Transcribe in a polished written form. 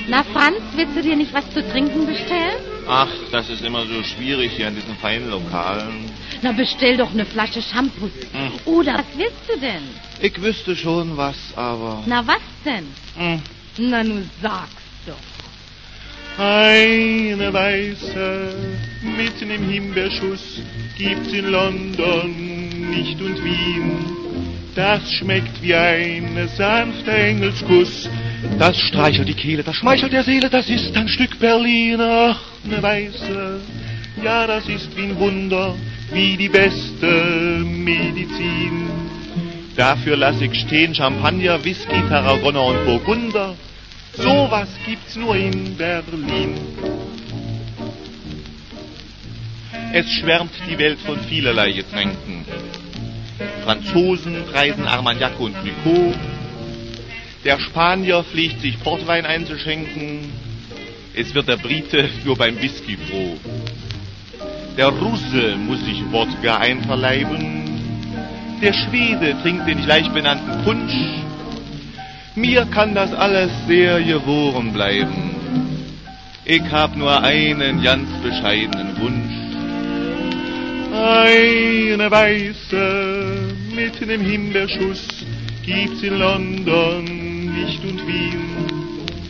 Na, Franz, willst du dir nicht was zu trinken bestellen? Ach, das ist immer so schwierig hier in diesen feinen Lokalen. Na, bestell doch eine Flasche Shampoos. Oder was willst du denn? Ich wüsste schon was, aber... Na, was denn? Na, nun sag's doch. Eine weiße, mitten im Himbeerschuss, gibt's in London nicht und Wien. Das schmeckt wie ein sanfter Engelskuss. Das streichelt die Kehle, das schmeichelt der Seele, das ist ein Stück Berlin. Ach, eine weiße, ja, das ist wie ein Wunder, wie die beste Medizin. Dafür lass ich stehen Champagner, Whisky, Tarragona und Burgunder. Sowas gibt's nur in Berlin. Es schwärmt die Welt von vielerlei Getränken. Franzosen preisen Armagnac und Clicquot. Der Spanier pflegt sich Portwein einzuschenken. Es wird der Brite nur beim Whisky froh. Der Russe muss sich Wodka einverleiben. Der Schwede trinkt den gleich benannten Punsch. Mir kann das alles sehr gewohren bleiben. Ich hab nur einen ganz bescheidenen Wunsch. Eine weiße, mitten im Himbeerschuss, gibt's in London nicht und Wien.